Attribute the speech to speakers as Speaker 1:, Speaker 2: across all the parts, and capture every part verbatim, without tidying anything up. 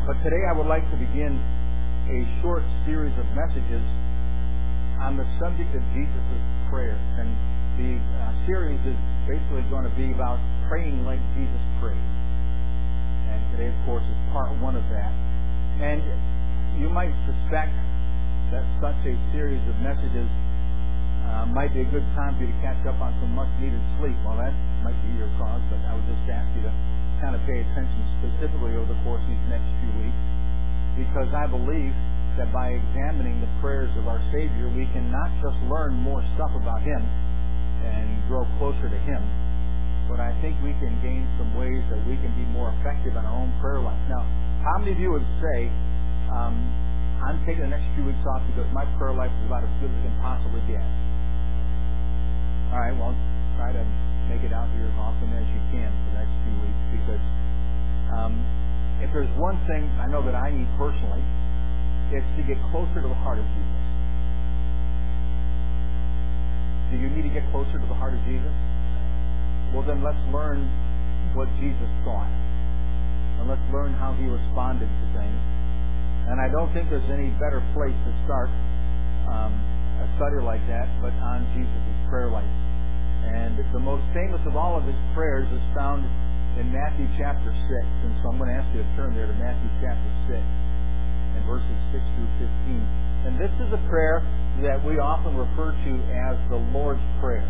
Speaker 1: But today I would like to begin a short series of messages on the subject of Jesus' prayers. And the uh, series is basically going to be about praying like Jesus prayed. And today, of course, is part one of that. And you might suspect that such a series of messages uh, might be a good time for you to catch up on some much-needed sleep. Well, that might be your cause, but I would just ask you to kind of pay attention specifically over the course of these next few weeks, because I believe that by examining the prayers of our Savior, we can not just learn more stuff about Him and grow closer to Him, but I think we can gain some ways that we can be more effective in our own prayer life. Now, how many of you would say, um, I'm taking the next few weeks off because my prayer life is about as good as it can possibly get? All right, well, try to make it out here as often as you can for the next few weeks, because um, if there's one thing I know that I need personally, it's to get closer to the heart of Jesus. Do you need to get closer to the heart of Jesus? Well, then let's learn what Jesus thought, and let's learn how He responded to things. And I don't think there's any better place to start um, a study like that but on Jesus' prayer life. And the most famous of all of His prayers is found in Matthew chapter six. And so I'm going to ask you to turn there to Matthew chapter six and verses six through fifteen. And this is a prayer that we often refer to as the Lord's Prayer.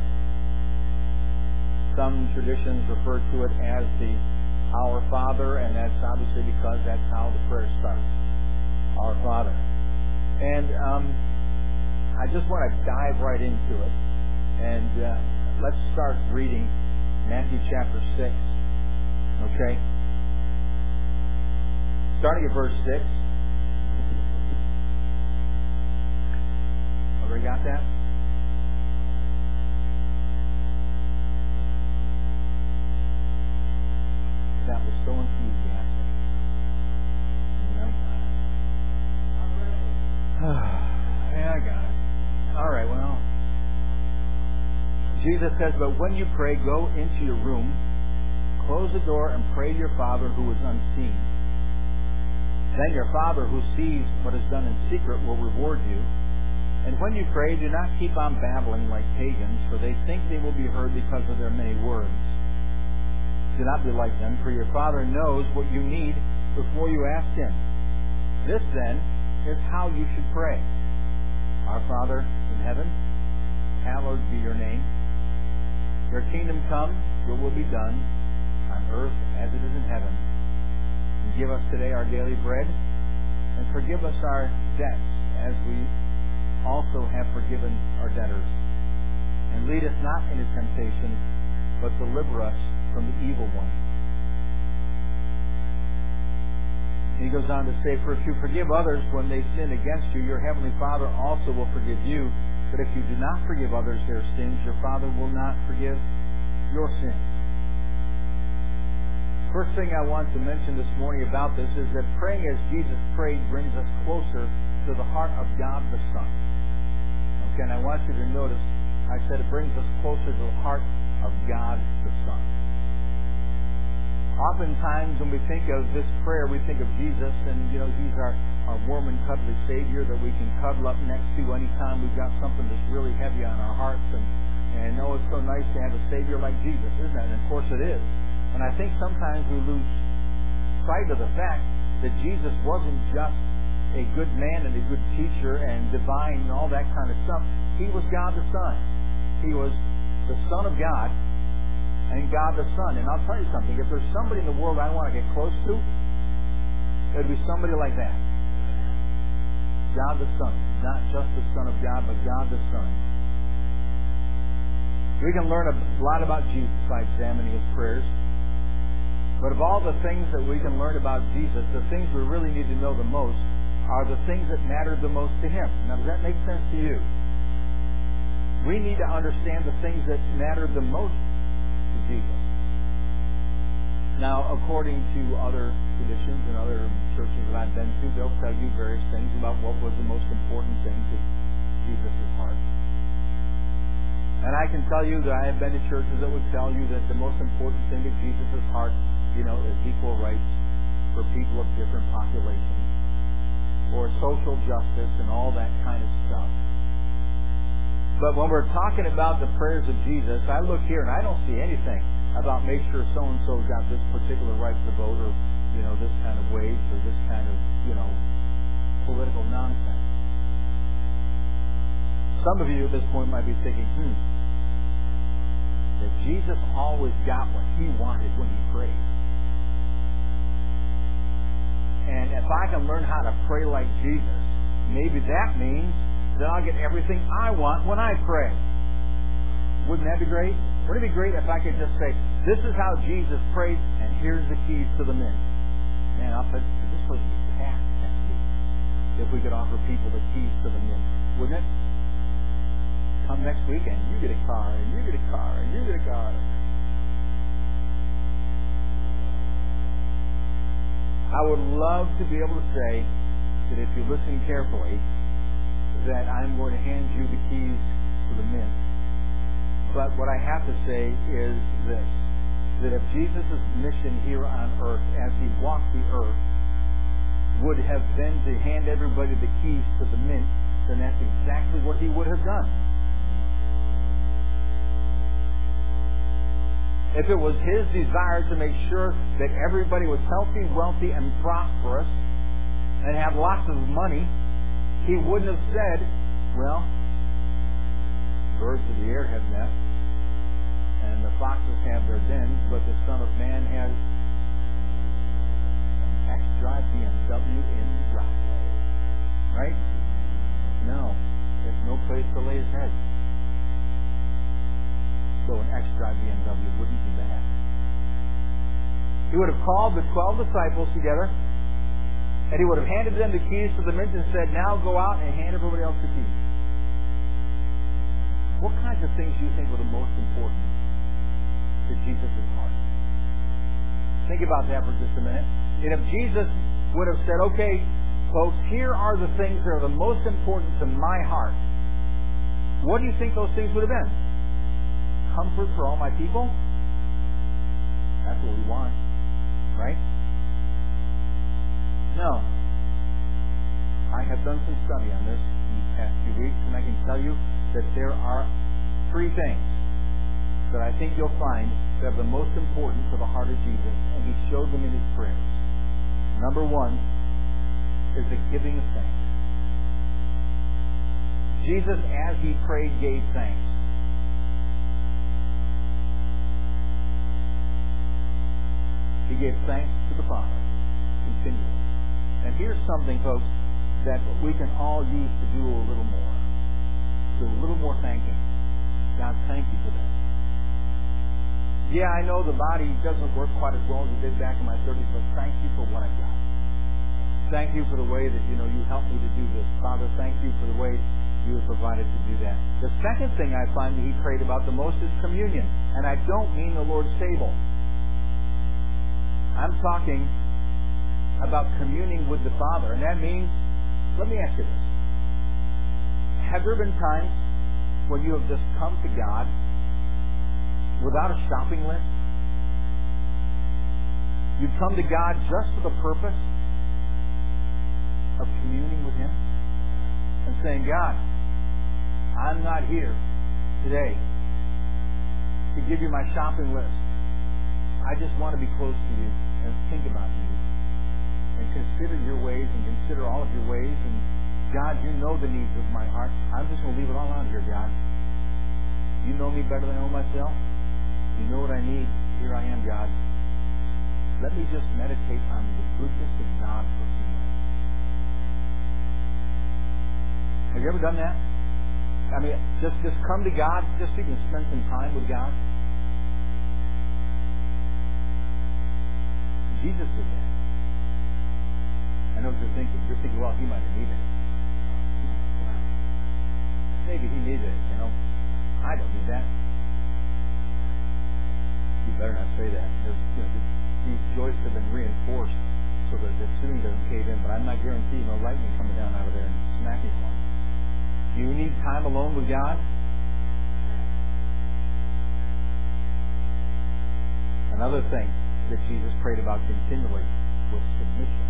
Speaker 1: Some traditions refer to it as the Our Father, and that's obviously because that's how the prayer starts. Our Father. And um, I just want to dive right into it. And uh, let's start reading Matthew chapter six. Okay? Starting at verse six. Everybody got that? That was so enthusiastic. Yeah, I got it. All right, well. Jesus says, but when you pray, go into your room, close the door, and pray to your Father who is unseen. Then your Father who sees what is done in secret will reward you. And when you pray, do not keep on babbling like pagans, for they think they will be heard because of their many words. Do not be like them, for your Father knows what you need before you ask Him. This, then, is how you should pray. Our Father in heaven, hallowed be your name. Your kingdom come, your will be done, on earth as it is in heaven. And give us today our daily bread, and forgive us our debts as we also have forgiven our debtors. And lead us not into temptation, but deliver us from the evil one. He goes on to say, for if you forgive others when they sin against you, your heavenly Father also will forgive you. But if you do not forgive others their sins, your Father will not forgive your sins. First thing I want to mention this morning about this is that praying as Jesus prayed brings us closer to the heart of God the Son. Okay, and I want you to notice, I said it brings us closer to the heart of God the Son. Oftentimes when we think of this prayer, we think of Jesus, and you know, He's our, our warm and cuddly Savior that we can cuddle up next to anytime we've got something that's really heavy on our hearts. And, and oh, it's so nice to have a Savior like Jesus, isn't it? And of course it is. And I think sometimes we lose sight of the fact that Jesus wasn't just a good man and a good teacher and divine and all that kind of stuff. He was God the Son. He was the Son of God and God the Son. And I'll tell you something, if there's somebody in the world I want to get close to, it would be somebody like that. God the Son. Not just the Son of God, but God the Son. We can learn a lot about Jesus by examining His prayers. But of all the things that we can learn about Jesus, the things we really need to know the most are the things that matter the most to Him. Now, does that make sense to you? We need to understand the things that matter the most to Jesus. Now, according to other traditions and other churches that I've been to, they'll tell you various things about what was the most important thing to Jesus' heart. And I can tell you that I have been to churches that would tell you that the most important thing to Jesus' heart, you know, is equal rights for people of different populations, or social justice and all that kind of stuff. But when we're talking about the prayers of Jesus, I look here and I don't see anything about make sure so-and-so got this particular right to vote, or, you know, this kind of wage, or this kind of, you know, political nonsense. Some of you at this point might be thinking, hmm, that Jesus always got what he wanted when he prayed. And if I can learn how to pray like Jesus, maybe that means that I'll get everything I want when I pray. Wouldn't that be great? Wouldn't it be great if I could just say, this is how Jesus prayed, and here's the keys to the mint. Man, I'll put this place would be packed next week if we could offer people the keys to the mint. Wouldn't it? Come next week and you get a car, and you get a car, and you get a car. I would love to be able to say that if you listen carefully, that I'm going to hand you the keys to the mint. But what I have to say is this, that if Jesus' mission here on earth, as he walked the earth, would have been to hand everybody the keys to the mint, then that's exactly what he would have done. If it was his desire to make sure that everybody was healthy, wealthy, and prosperous, and have lots of money, he wouldn't have said, well, birds of the air have nests, and the foxes have their dens, but the Son of Man has an X-Drive B M W in the driveway. Right? No. There's no place to lay his head. So an X-Drive B M W wouldn't be bad. He would have called the twelve disciples together, and he would have handed them the keys to the mint and said, now go out and hand everybody else the keys. What kinds of things do you think were the most important to Jesus' heart? Think about that for just a minute. And if Jesus would have said, okay, folks, here are the things that are the most important to my heart, what do you think those things would have been? Comfort for all my people? That's what we want, right? No. I have done some study on this these past few weeks, and I can tell you that there are three things that I think you'll find that are the most important to the heart of Jesus, and he showed them in his prayers. Number one is the giving of thanks. Jesus, as he prayed, gave thanks. He gave thanks to the Father continually. And here's something, folks, that we can all use to do a little more. Do a little more thanking. God, thank you for that. Yeah, I know the body doesn't work quite as well as it did back in my thirties, but thank you for what I got. Thank you for the way that, you know, you helped me to do this. Father, thank you for the way you have provided to do that. The second thing I find that he prayed about the most is communion. And I don't mean the Lord's table. I'm talking about communing with the Father. And that means, let me ask you this. Have there been times when you have just come to God without a shopping list? You've come to God just for the purpose of communing with Him and saying, God, I'm not here today to give you my shopping list. I just want to be close to you and think about you and consider your ways and consider all of your ways. And God, you know the needs of my heart. I'm just going to leave it all out here, God. You know me better than I know myself. You know what I need. Here I am, God. Let me just meditate on the goodness of God for a few minutes. Have you ever done that? I mean, just, just come to God just so you can spend some time with God. Jesus did that. I know what you're thinking. You're thinking, well, he might have needed it. Maybe he needed it, you know. I don't need that. You better not say that. There's, you know, these joists have been reinforced so that the ceiling doesn't cave in, but I'm not guaranteeing no lightning coming down out of there and smacking one. Do you need time alone with God? Another thing that Jesus prayed about continually was submission.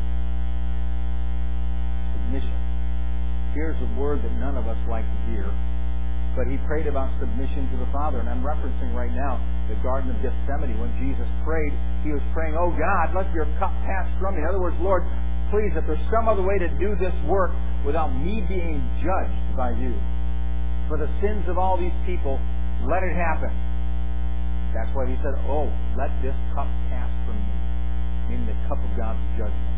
Speaker 1: Submission. Here's a word that none of us like to hear, but he prayed about submission to the Father. And I'm referencing right now the Garden of Gethsemane. When Jesus prayed, he was praying, "Oh God, let your cup pass from me." In other words, Lord, please, if there's some other way to do this work without me being judged by you, for the sins of all these people, let it happen. That's why he said, "Oh, let this cup pass from me," meaning the cup of God's judgment.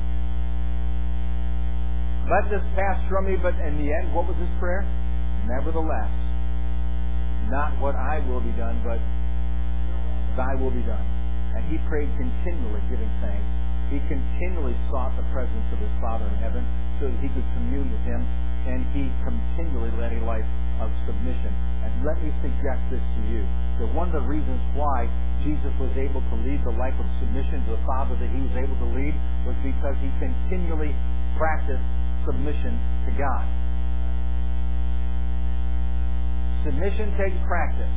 Speaker 1: Let this pass from me, but in the end, what was his prayer? Nevertheless, not what I will be done, but thy will be done. And he prayed continually, giving thanks. He continually sought the presence of his Father in heaven so that he could commune with him, and he continually led a life of submission. And let me suggest this to you, that one of the reasons why Jesus was able to lead the life of submission to the Father that he was able to lead was because he continually practiced submission to God. Submission takes practice.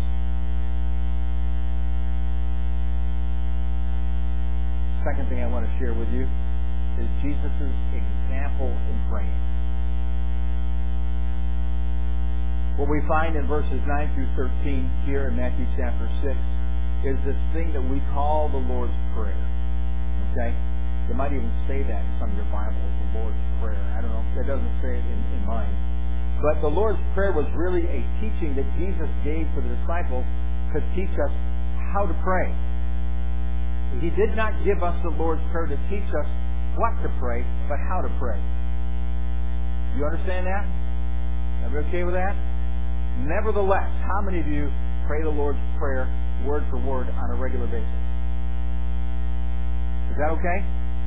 Speaker 1: Second thing I want to share with you is Jesus' example in praying. What we find in verses nine through thirteen here in Matthew chapter six is this thing that we call the Lord's Prayer. Okay? You might even say that in some of your Bibles, the Lord's Prayer. I don't know. It doesn't say it in, in mine. But the Lord's Prayer was really a teaching that Jesus gave to the disciples to teach us how to pray. He did not give us the Lord's Prayer to teach us what to pray, but how to pray. You understand that? Are we okay with that? Nevertheless, how many of you pray the Lord's Prayer word for word on a regular basis? Is that okay?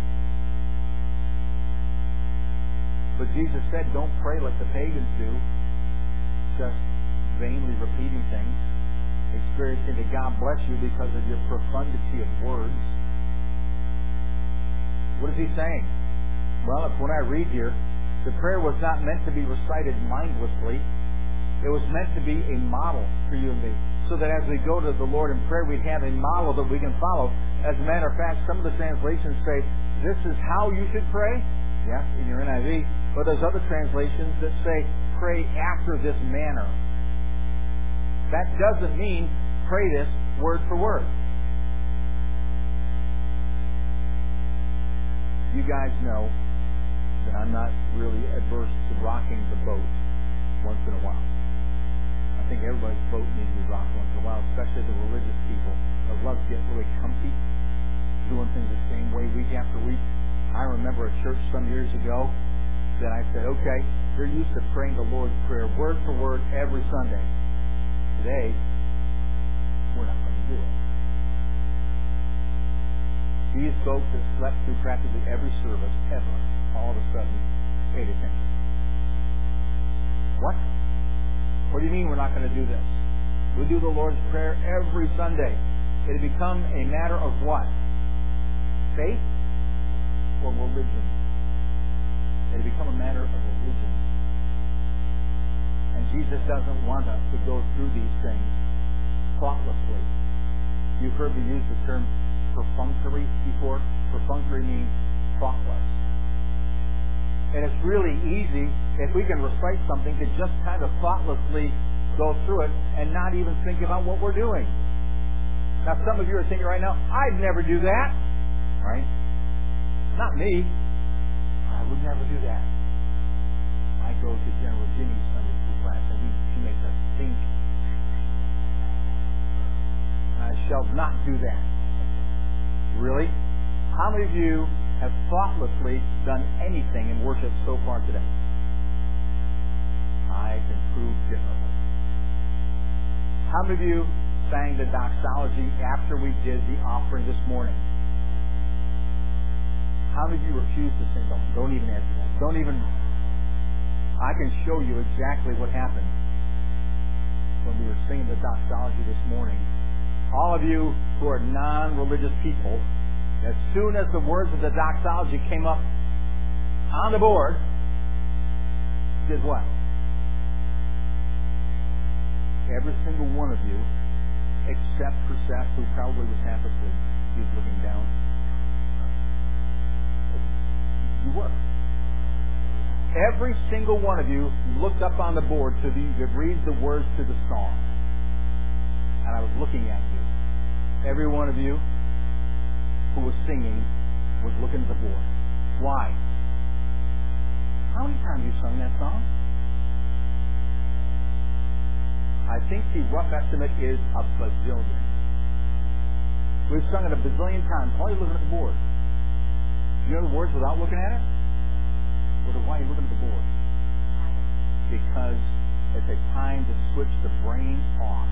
Speaker 1: But Jesus said, don't pray like the pagans do, just vainly repeating things, experiencing that God bless you because of your profundity of words. What is he saying? Well, if when I read here, the prayer was not meant to be recited mindlessly. It was meant to be a model for you and me, so that as we go to the Lord in prayer, we'd have a model that we can follow. As a matter of fact, some of the translations say, this is how you should pray. Yes, in your N I V. But there's other translations that say, pray after this manner. That doesn't mean pray this word for word. You guys know that I'm not really adverse to rocking the boat once in a while. I think everybody's boat needs to be rocked once in a while, especially the religious people that love to get really comfy, doing things the same way week after week. I remember a church some years ago that I said, okay, you're used to praying the Lord's Prayer word for word every Sunday. Today, we're not going to do it. These folks have slept through practically every service ever, all of a sudden, paid attention. What? What do you mean we're not going to do this? We do the Lord's Prayer every Sunday. It had become a matter of what? Faith or religion? It had become a matter of religion. And Jesus doesn't want us to go through these things thoughtlessly. You've heard me use the term perfunctory before. Perfunctory means thoughtless. And it's really easy, if we can recite something, to just kind of thoughtlessly go through it and not even think about what we're doing. Now, some of you are thinking right now, I'd never do that. Right? Not me. I would never do that. I go to General Jimmy's Sunday school class, and he, she makes us think. I shall not do that. Really? How many of you have thoughtlessly done anything in worship so far today? I can prove differently. How many of you sang the doxology after we did the offering this morning? How many of you refused to sing? Don't, don't even answer that. Don't even... I can show you exactly what happened when we were singing the doxology this morning. All of you who are non-religious people, as soon as the words of the doxology came up on the board, did what? Every single one of you, except for Seth, who probably was half asleep. He was looking down. every single one of you looked up on the board so that you could read the words to the song. And I was looking at you. Every one of you who was singing was looking at the board. Why? How many times have you sung that song? I think the rough estimate is a bazillion. We've sung it a bazillion times. Why are you looking at the board? You know the words without looking at it? Well, then why are you looking at the board? Because it's a time to switch the brain off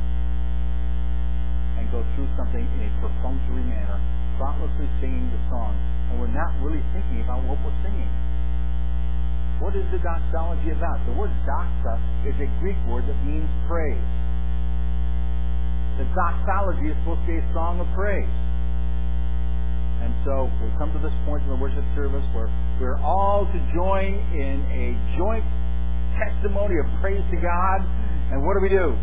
Speaker 1: and go through something in a perfunctory manner, thoughtlessly singing the song, and we're not really thinking about what we're singing. What is the doxology about? The word doxa is a Greek word that means praise. The doxology is supposed to be a song of praise. And so we come to this point in the worship service where we're all to join in a joint testimony of praise to God. And what do we do?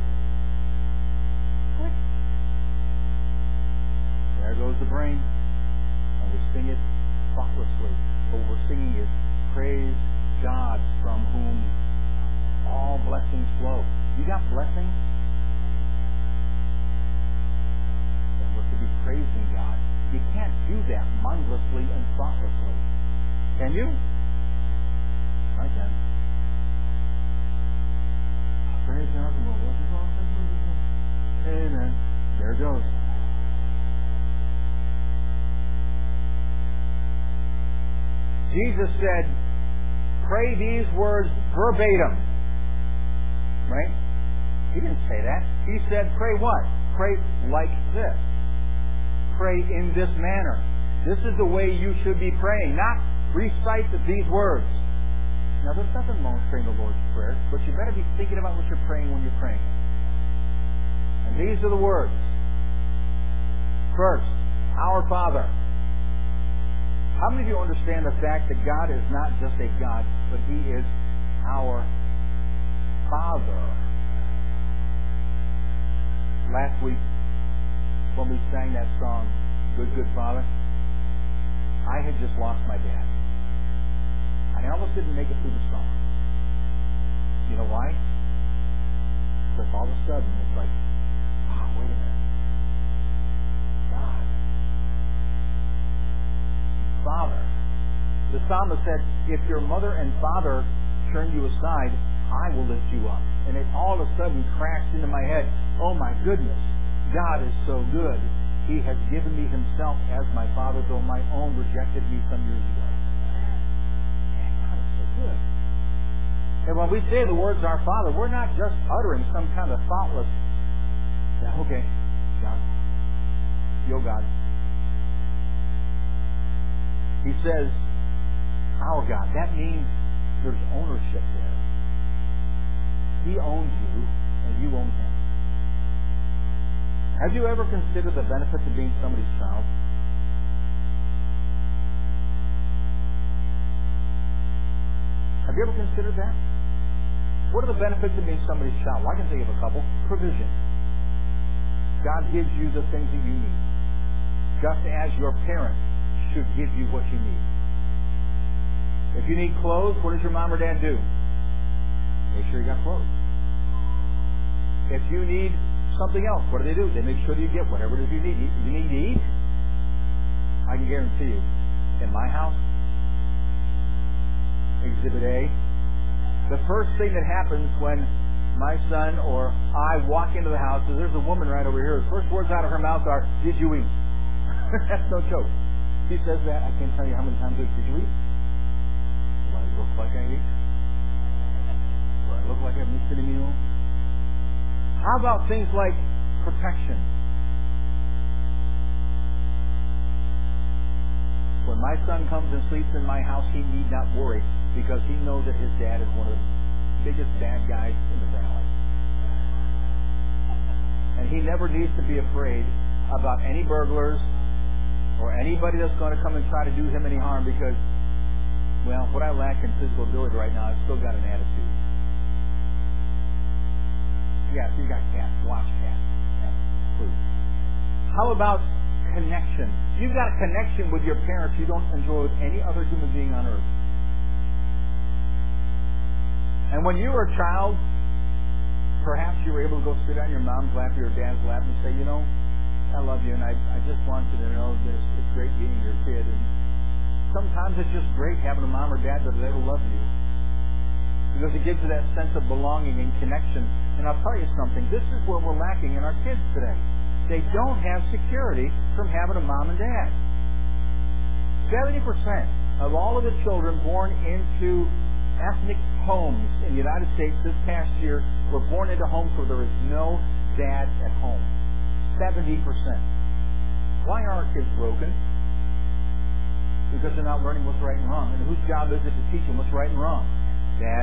Speaker 1: There goes the brain. And we sing it thoughtlessly. What we're singing is praise God, from whom all blessings flow. You got blessings? Then we're to be praising God. You can't do that mindlessly and thoughtlessly. Can you? I can. Praise God. Amen. There it goes. Jesus said, pray these words verbatim. Right? He didn't say that. He said, pray what? Pray like this. Pray in this manner. This is the way you should be praying. Not recite these words. Now, there's nothing wrong with praying the Lord's Prayer, but you better be thinking about what you're praying when you're praying. And these are the words. First, our Father. How many of you understand the fact that God is not just a God, but He is our Father? Last week, when we sang that song, Good, Good Father, I had just lost my dad. I almost didn't make it through the song. You know why? Because all of a sudden, it's like, oh, wait a minute. God. Father. The psalmist said, if your mother and father turn you aside, I will lift you up. And it all of a sudden crashed into my head, oh my goodness, God is so good. He has given me Himself as my Father, though my own rejected me some years ago. Man, God is so good. And when we say the words our Father, we're not just uttering some kind of thoughtless, yeah, okay, God, yo God. He says, our God. That means there's ownership there. He owns you, and you own Him. Have you ever considered the benefits of being somebody's child? Have you ever considered that? What are the benefits of being somebody's child? Well, I can think of a couple. Provision. God gives you the things that you need. Just as your parents should give you what you need. If you need clothes, what does your mom or dad do? Make sure you got clothes. If you need something else, what do they do? They make sure that you get whatever it is you need. You need to eat? I can guarantee you, in my house, Exhibit A, the first thing that happens when my son or I walk into the house is there's a woman right over here. The first words out of her mouth are, did you eat? That's no joke. He says that, I can't tell you how many times did you eat? Do I look like I eat? Do I look like I've missed any meal? How about things like protection? When my son comes and sleeps in my house, he need not worry because he knows that his dad is one of the biggest bad guys in the valley. And he never needs to be afraid about any burglars or anybody that's going to come and try to do him any harm because, well, what I lack in physical ability right now, I've still got an attitude. Yes, you got cats. Watch cats. Yeah, please. How about connection? You've got a connection with your parents you don't enjoy with any other human being on earth. And when you were a child, perhaps you were able to go sit on your mom's lap or your dad's lap and say, you know, I love you, and I, I just want you to know that it's, it's great being your kid. And sometimes it's just great having a mom or dad that will love you, because it gives you that sense of belonging and connection. And I'll tell you something, this is what we're lacking in our kids today. They don't have security from having a mom and dad. seventy percent of all of the children born into ethnic homes in the United States this past year were born into homes where there is no dad at home. seventy percent. Why are our kids broken? Because they're not learning what's right and wrong. And whose job is it to teach them what's right and wrong? Dad.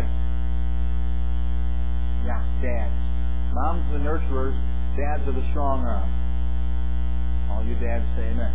Speaker 1: Yeah, dads. Moms are the nurturers, dads are the strong arm. All you dads say amen.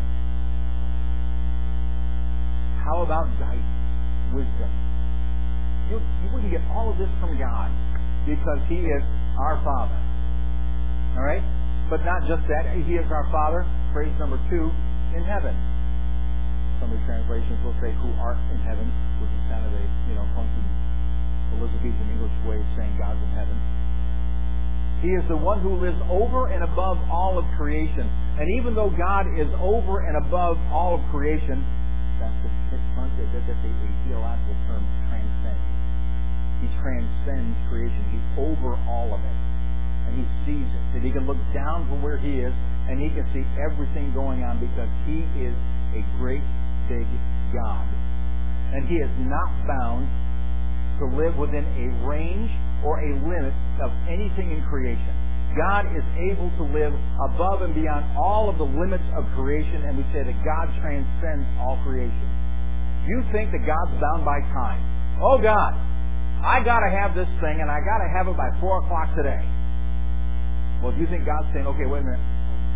Speaker 1: How about guidance, wisdom? You, you wouldn't get all of this from God because He is our Father. Alright? But not just that, He is our Father, phrase number two, in heaven. Some of the translations will say, who art in heaven, which is kind of a, you know, funky Elizabethan English way of saying God's in heaven. He is the one who lives over and above all of creation. And even though God is over and above all of creation, that's a, that's a, a theological term, transcend. He transcends creation. He's over all of it. And He sees it. And He can look down from where He is, and He can see everything going on because He is a great, big God. And He is not bound to live within a range or a limit of anything in creation. God is able to live above and beyond all of the limits of creation, and we say that God transcends all creation. You think that God's bound by time. Oh God, I gotta have this thing, and I gotta have it by four o'clock today. Well, do you think God's saying, okay, wait a minute.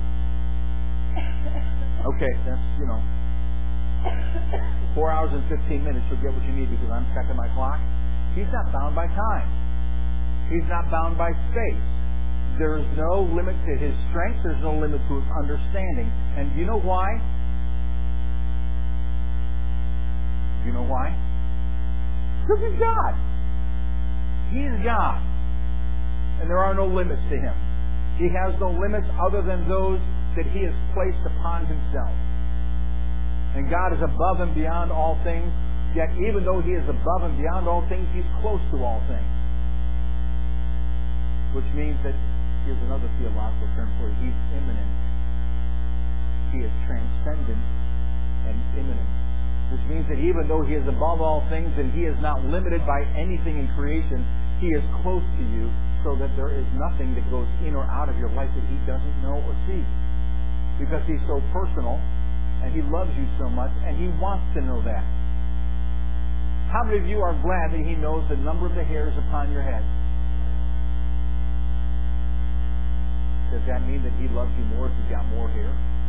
Speaker 1: Okay, that's, you know, four hours and fifteen minutes, you'll get what you need because I'm checking my clock. He's not bound by time. He's not bound by space. There is no limit to His strength. There's no limit to His understanding. And do you know why? Do you know why? Because He's God. He's God. And there are no limits to Him. He has no limits other than those that He has placed upon Himself. And God is above and beyond all things. Yet even though He is above and beyond all things, He's close to all things. Which means that, here's another theological term for it, He's immanent. He is transcendent and immanent. Which means that even though He is above all things and He is not limited by anything in creation, He is close to you so that there is nothing that goes in or out of your life that He doesn't know or see. Because He's so personal and He loves you so much and He wants to know that. How many of you are glad that He knows the number of the hairs upon your head? Does that mean that He loves you more if you've got more hair?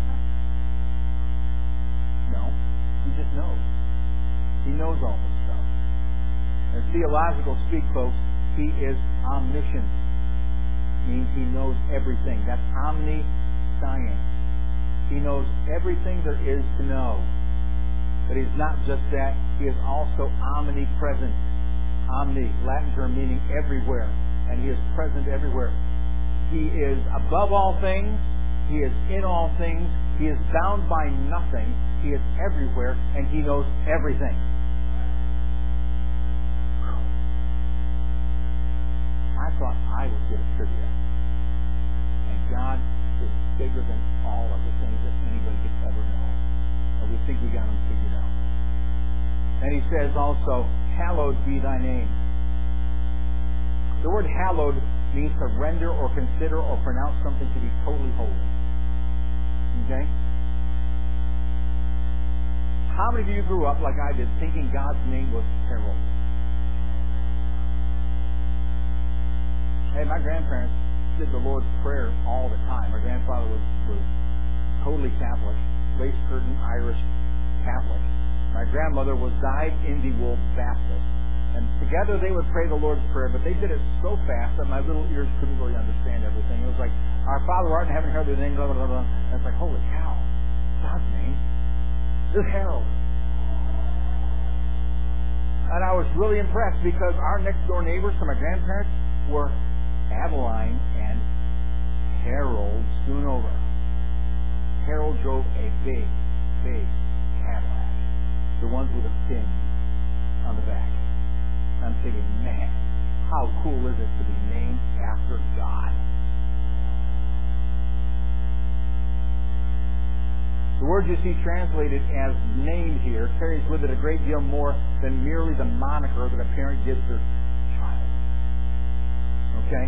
Speaker 1: No. He just knows. He knows all this stuff. In theological speak, folks, He is omniscient. Means He knows everything. That's omniscience. He knows everything there is to know. But He's not just that. He is also omnipresent. Omni, Latin term meaning everywhere. And He is present everywhere. He is above all things. He is in all things. He is bound by nothing. He is everywhere. And He knows everything. I thought I was good at trivia. And God is bigger than all of the things that anybody could ever know. And we think we got Him figured out. And He says also, hallowed be Thy name. The word hallowed means to render or consider or pronounce something to be totally holy. Okay? How many of you grew up like I did thinking God's name was Harold? Hey, my grandparents did the Lord's Prayer all the time. My grandfather was, was totally Catholic, lace curtain Irish Catholic. My grandmother was dyed-in-the-wool Baptist. And together they would pray the Lord's Prayer, but they did it so fast that my little ears couldn't really understand everything. It was like, our Father who art in heaven, hallowed be thy name, blah, blah, blah, blah. And it's like, holy cow, God's name is Harold. And I was really impressed because our next door neighbors to my grandparents were Adeline and Harold Schoonover. Harold drove a big, big Cadillac. The ones with a fin on the back. I'm thinking, man, how cool is it to be named after God? The word you see translated as named here carries with it a great deal more than merely the moniker that a parent gives their child. Okay?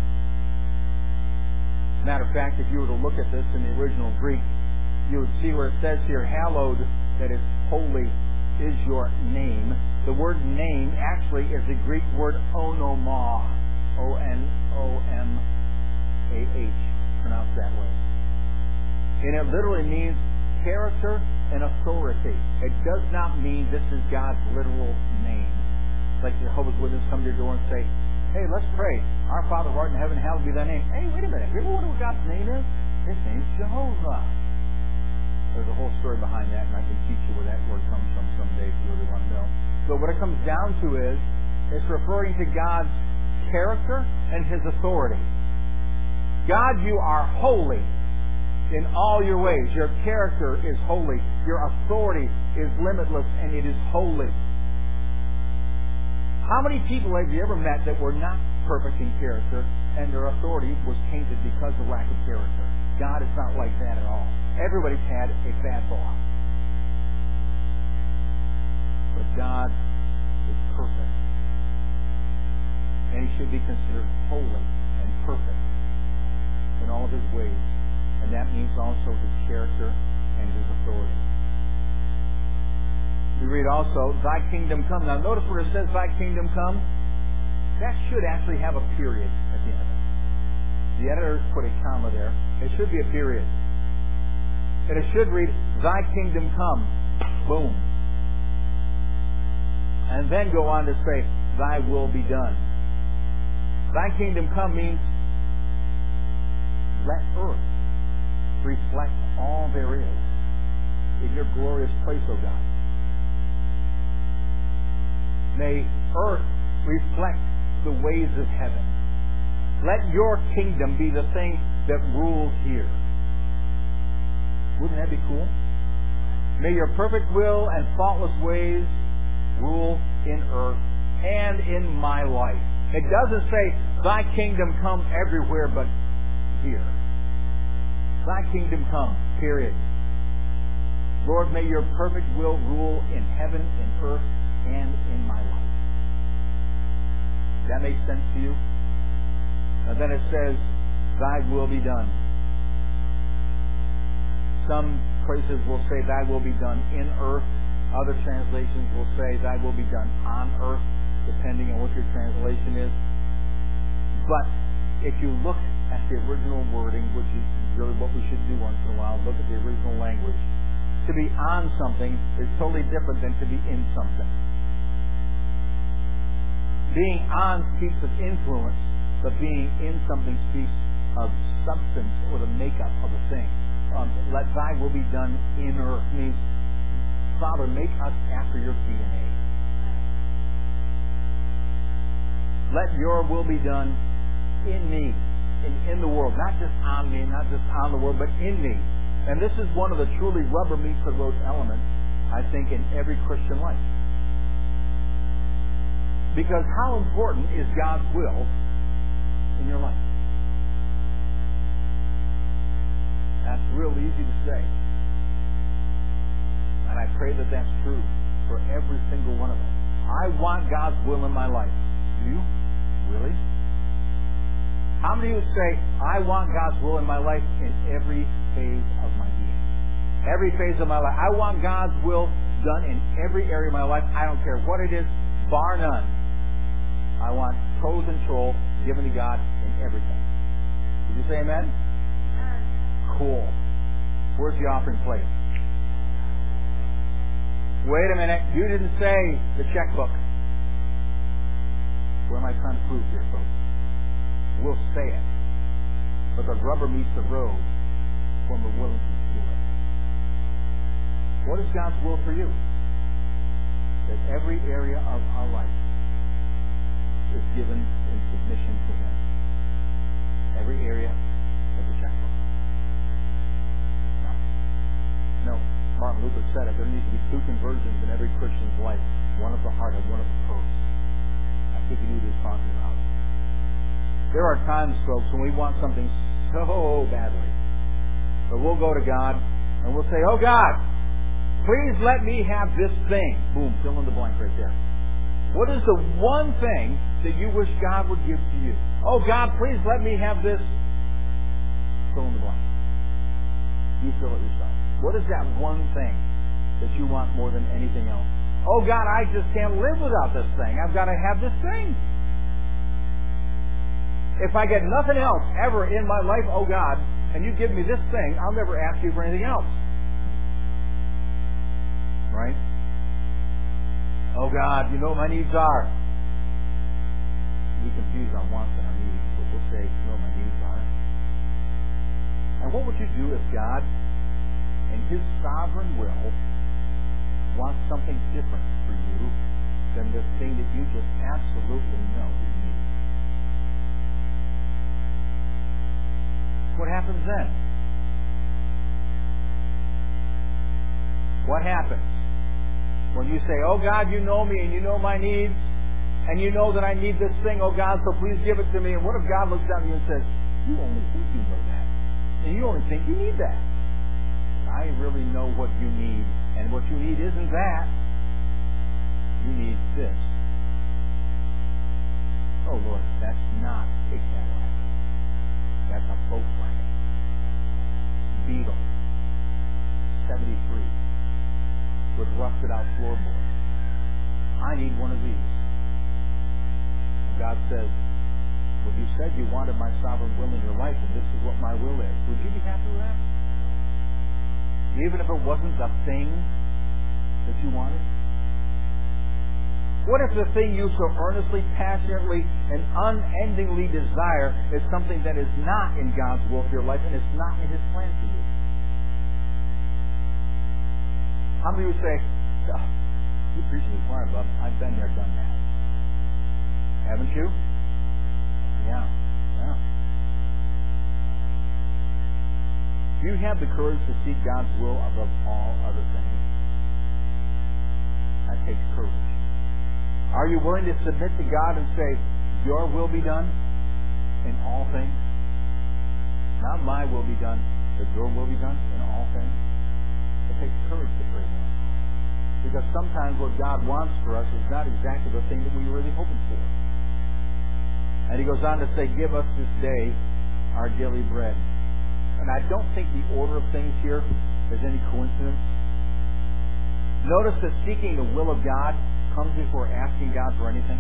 Speaker 1: Matter of fact, if you were to look at this in the original Greek, you would see where it says here, hallowed, that is holy, is your name. The word name actually is the Greek word onomā, O N O M A H, pronounced that way. And it literally means character and authority. It does not mean this is God's literal name. Like Jehovah's Witnesses come to your door and say, hey, let's pray. Our Father who art in heaven, hallowed be thy name. Hey, wait a minute. You know what God's name is? His name's Jehovah. There's a whole story behind that, and I can teach you where that word comes from someday if you really want to know. But what it comes down to is, it's referring to God's character and His authority. God, you are holy in all your ways. Your character is holy. Your authority is limitless, and it is holy. How many people have you ever met that were not perfect in character, and their authority was tainted because of lack of character? God is not like that at all. Everybody's had a bad boss. But God is perfect. And He should be considered holy and perfect in all of His ways. And that means also His character and His authority. We read also, thy kingdom come. Now notice where it says thy kingdom come. That should actually have a period at the end of it. The editors put a comma there. It should be a period. And it should read, thy kingdom come. Boom. And then go on to say, thy will be done. Thy kingdom come means let earth reflect all there is in your glorious place, O God. May earth reflect the ways of heaven. Let your kingdom be the thing that rules here. Wouldn't that be cool? May your perfect will and faultless ways rule in earth and in my life. It doesn't say, thy kingdom come everywhere but here. Thy kingdom come, period. Lord, may your perfect will rule in heaven, in earth, and in my life. Does that make sense to you? And then it says, thy will be done. Some places will say, thy will be done in earth. Other translations will say, thy will be done on earth, depending on what your translation is. But if you look at the original wording, which is really what we should do once in a while, look at the original language. To be on something is totally different than to be in something. Being on speaks of influence, but being in something speaks of substance or the makeup of a thing. Um, let thy will be done in earth means, Father, make us after your D N A. Let your will be done in me, in, in the world. Not just on me, not just on the world, but in me. And this is one of the truly rubber meets the road elements, I think, in every Christian life. Because how important is God's will in your life? That's real easy to say. And I pray that that's true for every single one of us. I want God's will in my life. Do you? Really? How many of you say, I want God's will in my life in every phase of my being? Every phase of my life. I want God's will done in every area of my life. I don't care what it is, bar none. I want total control given to God in everything. Did you say amen? Cool. Where's the offering plate? Wait a minute. You didn't say the checkbook. What am I trying to prove here, folks? We'll say it. But the rubber meets the road when we're willing to do it. What is God's will for you? that every area of our life is given in submission to Him. Every area of the checkbook. No. No. Martin Luther said it. There needs to be two conversions in every Christian's life. One of the heart and one of the purse. I think he knew what he was talking about. There are times, folks, when we want something so badly. But we'll go to God and we'll say, oh God, please let me have this thing. Boom, fill in the blank right there. What is the one thing that you wish God would give to you? Oh God, please let me have this. Fill in the blank. You fill it yourself. What is that one thing that you want more than anything else? Oh God, I just can't live without this thing. I've got to have this thing. If I get nothing else ever in my life, oh God, and you give me this thing, I'll never ask you for anything else. Right? Oh God, you know what my needs are. We confuse our wants and our needs, but we'll say, you know what my needs are. And what would you do if God, in His sovereign will, wants something different for you than the thing that you just absolutely know you need? What happens then? What happens when you say, oh God, you know me and you know my needs and you know that I need this thing, oh God, so please give it to me. And what if God looks down at you and says, you only think you know that. And you only think you need that. But I really know what you need. And what you need isn't that. You need this. Oh Lord, that's not a Cadillac. That's a Volkswagen. Beetle. seventy-three. With rusted out floorboards. I need one of these. And God says, well, you said you wanted my sovereign will in your life, and this is what my will is. Would you be happy with that? Even if it wasn't the thing that you wanted? What if the thing you so earnestly, passionately, and unendingly desire is something that is not in God's will for your life and it's not in His plan for you? How many would say, oh, you preaching the choir, Bob. I've been there, done that. Haven't you? Yeah. Yeah. Do you have the courage to seek God's will above all other things? That takes courage. Are you willing to submit to God and say, your will be done in all things? Not my will be done, but your will be done in all things? It takes courage to pray that. Because sometimes what God wants for us is not exactly the thing that we were really hoping for. And He goes on to say, give us this day our daily bread. And I don't think the order of things here is any coincidence. Notice that seeking the will of God comes before asking God for anything.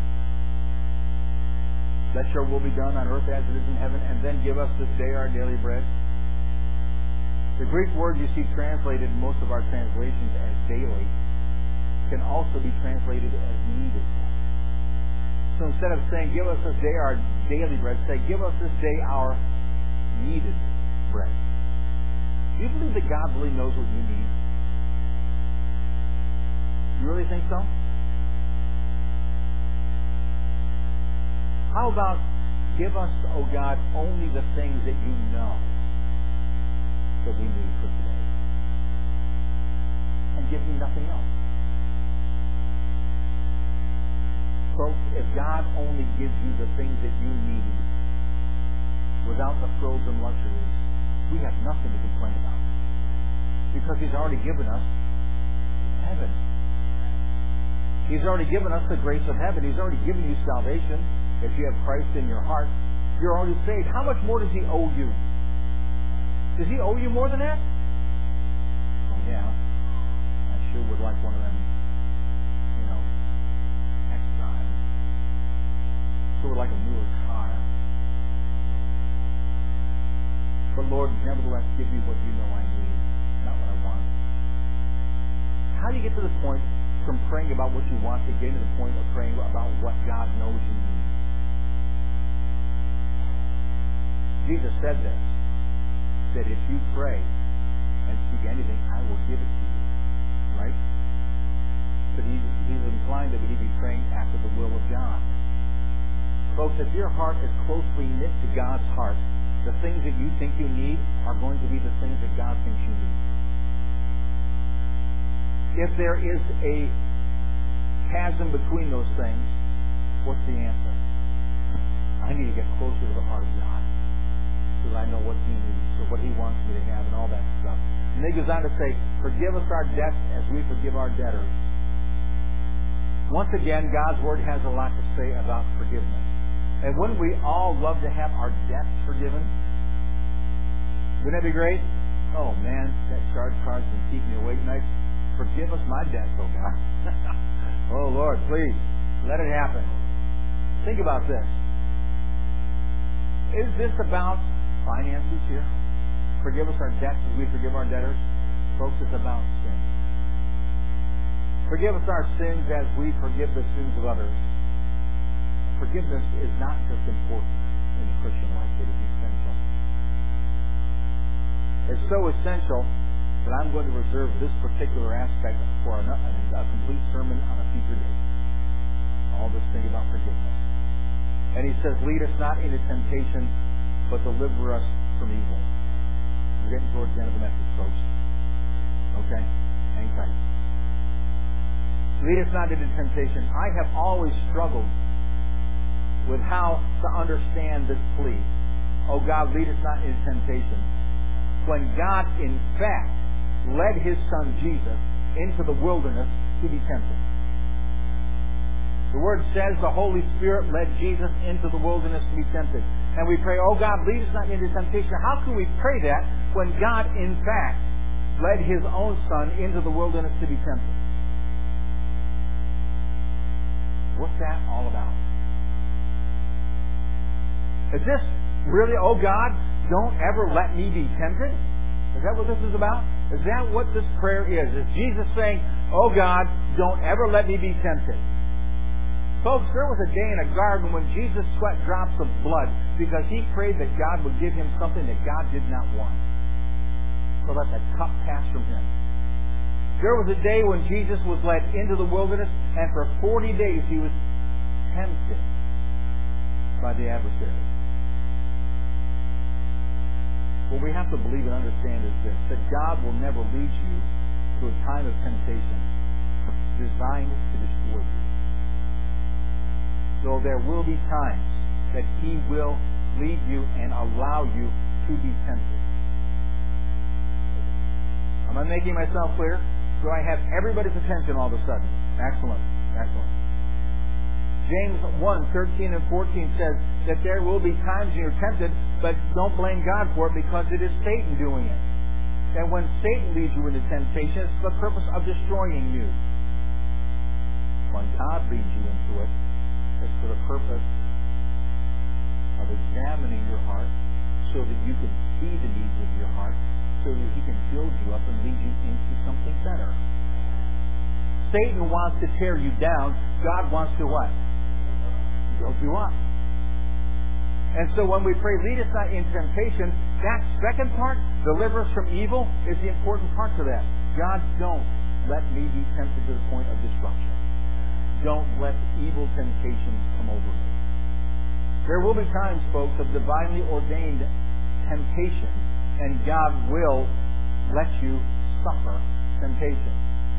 Speaker 1: Let your will be done on earth as it is in heaven, and then give us this day our daily bread. The Greek word you see translated in most of our translations as daily can also be translated as needed. So instead of saying, give us this day our daily bread, say, give us this day our needed bread. Do you believe that God really knows what you need? You really think so? How about give us, oh God, only the things that you know that we need for today. And give me nothing else. Folks, if God only gives you the things that you need without the frills and luxuries, we have nothing to complain about. Because He's already given us heaven. He's already given us the grace of heaven. He's already given you salvation. If you have Christ in your heart, you're already saved. How much more does He owe you? Does He owe you more than that? Oh, yeah. I sure would like one of them, you know, X-Drive. Sure would like a newer car. But Lord, nevertheless, give me what you know I need, not what I want. How do you get to the point from praying about what you want to getting to the point of praying about what God knows you need? Jesus said this, that if you pray and seek anything, I will give it to you. Right? but he, he's implying that we need to be praying after the will of God. Folks, if your heart is closely knit to God's heart, the things that you think you need are going to be the things that God thinks you need. If there is a chasm between those things, what's the answer? I need to get closer to the heart of God so that I know what He needs or what He wants me to have and all that stuff. And then he goes on to say, forgive us our debts as we forgive our debtors. Once again, God's Word has a lot to say about forgiveness. And wouldn't we all love to have our debts forgiven? Wouldn't that be great? Oh man, that charge card's been keeping me awake nights. Forgive us my debts, oh God. Oh Lord, please, let it happen. Think about this. Is this about finances here? Forgive us our debts as we forgive our debtors? Folks, it's about sin. Forgive us our sins as we forgive the sins of others. Forgiveness is not just important in the Christian life, it is essential. It's so essential that I'm going to reserve this particular aspect for a, a complete sermon on a future date. All this thing about forgiveness. And he says, lead us not into temptation, but deliver us from evil. We're getting towards the end of the message, folks. Okay? Hang tight. Lead us not into temptation. I have always struggled with how to understand this plea. Oh God, lead us not into temptation. When God, in fact, led His Son Jesus into the wilderness to be tempted. The Word says the Holy Spirit led Jesus into the wilderness to be tempted. And we pray, oh God, lead us not into temptation. How can we pray that when God, in fact, led His own Son into the wilderness to be tempted? What's that all about? Is this really, oh God, don't ever let me be tempted? Is that what this is about? Is that what this prayer is? Is Jesus saying, oh God, don't ever let me be tempted? Folks, there was a day in a garden when Jesus sweat drops of blood because He prayed that God would give Him something that God did not want. So let the cup pass from Him. There was a day when Jesus was led into the wilderness and for forty days He was tempted by the adversary. What we have to believe and understand is this, that God will never lead you to a time of temptation designed to destroy you. So there will be times that He will lead you and allow you to be tempted. Am I making myself clear? Do I have everybody's attention all of a sudden? Excellent. Excellent. James one, thirteen and fourteen says that there will be times when you're tempted, but don't blame God for it because it is Satan doing it. And when Satan leads you into temptation, it's for the purpose of destroying you. When God leads you into it, it's for the purpose of examining your heart so that you can see the needs of your heart, so that He can build you up and lead you into something better. Satan wants to tear you down. God wants to what? Build you up. And so when we pray, lead us not in temptation, that second part, deliver us from evil, is the important part to that. God, don't let me be tempted to the point of destruction. Don't let evil temptations come over me. There will be times, folks, of divinely ordained temptation, and God will let you suffer temptation,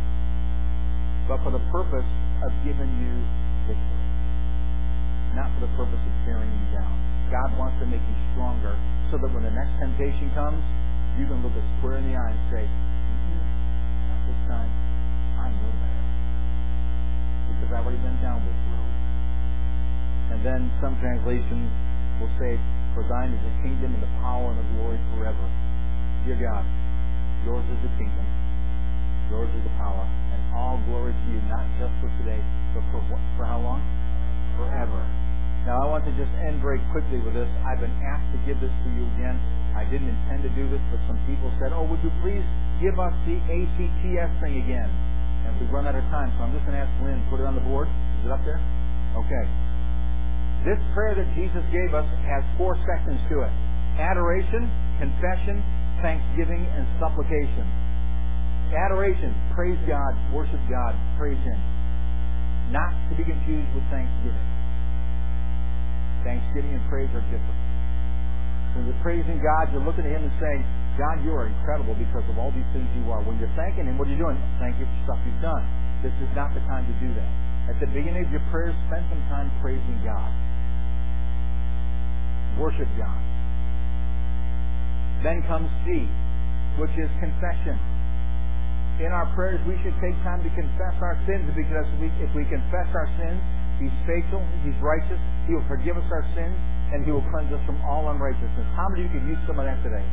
Speaker 1: but for the purpose of giving you victory, not for the purpose of tearing you down. God wants to make you stronger so that when the next temptation comes, you can look it square in the eye and say, mm-hmm, not this time. I know better. Because I've already been down this road. And then some translations will say, for thine is the kingdom and the power and the glory forever. Dear God, yours is the kingdom, yours is the power, and all glory to you, not just for today, but for, for how long? Forever. Now I want to just end very quickly with this. I've been asked to give this to you again. I didn't intend to do this, but some people said, oh, would you please give us the A C T S thing again? And we've run out of time, so I'm just going to ask Lynn, put it on the board. Is it up there? Okay. This prayer that Jesus gave us has four sections to it. Adoration, confession, thanksgiving, and supplication. Adoration, praise God, worship God, praise Him. Not to be confused with thanksgiving. Thanksgiving and praise are different. When you're praising God, you're looking at Him and saying, God, you are incredible because of all these things you are. When you're thanking Him, what are you doing? Thank you for stuff you've done. This is not the time to do that. At the beginning of your prayers, spend some time praising God. Worship God. Then comes C, which is confession. In our prayers, we should take time to confess our sins, because we, if we confess our sins, He's faithful, He's righteous, He will forgive us our sins, and He will cleanse us from all unrighteousness. How many of you could use some of that today?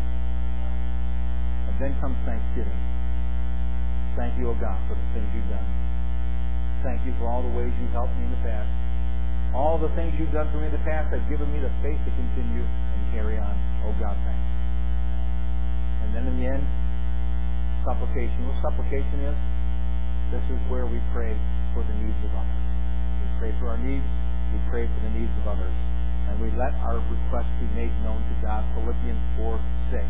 Speaker 1: And then comes thanksgiving. Thank you, O God, for the things you've done. Thank you for all the ways you've helped me in the past. All the things you've done for me in the past have given me the faith to continue and carry on. Oh God, thanks. And then in the end, supplication. What supplication is? This is where we pray for the needs of others. We pray for our needs. We pray for the needs of others. And we let our requests be made known to God. Philippians four six.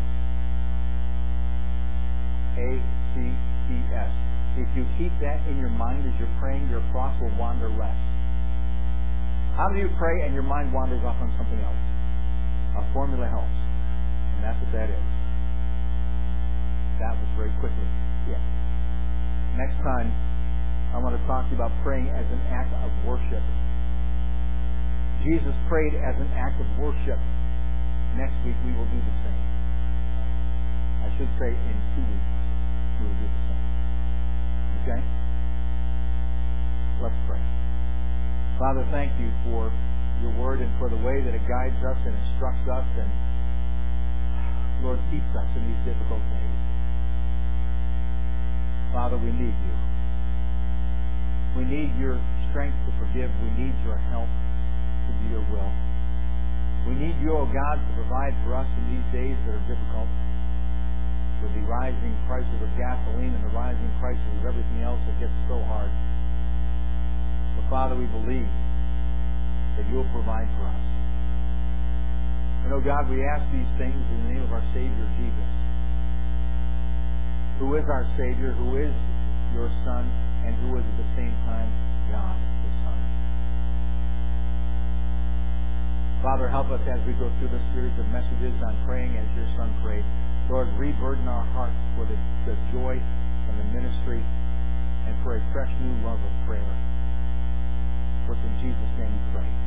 Speaker 1: A C T S. If you keep that in your mind as you're praying, your thoughts will wander less. How do you pray and your mind wanders off on something else? A formula helps. And that's what that is. That was very quickly it. Next time, I want to talk to you about praying as an act of worship. Jesus prayed as an act of worship. Next week, we will do the same. I should say in two weeks, we will do the same. Okay? Let's pray. Father, thank you for your word and for the way that it guides us and instructs us and, Lord, keeps us in these difficult days. Father, we need you. We need your strength to forgive. We need your help to do your will. We need you, O God, to provide for us in these days that are difficult, with the rising prices of gasoline and the rising prices of everything else that gets so hard. But Father, we believe that you'll provide for us. And, oh God, we ask these things in the name of our Savior, Jesus, who is our Savior, who is your Son, and who is at the same time God the Son. Father, help us as we go through this series of messages on praying as your Son prayed. Lord, reburden our hearts for the, the joy and the ministry and for a fresh new love of prayer. For it's in Jesus' name we pray.